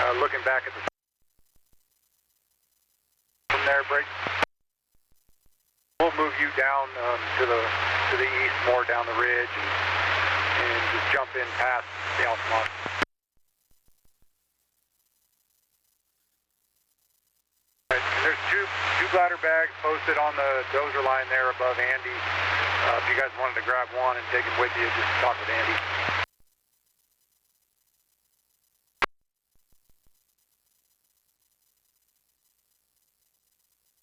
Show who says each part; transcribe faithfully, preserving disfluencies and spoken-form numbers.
Speaker 1: uh, looking back at the from there, break. We'll move you down um, to the to the east, more down the ridge, and, and just jump in past the Altamont. Right, there's two two bladder bags posted on the dozer line there above Andy. Uh, if you guys wanted to grab one and take it with you, just talk with Andy.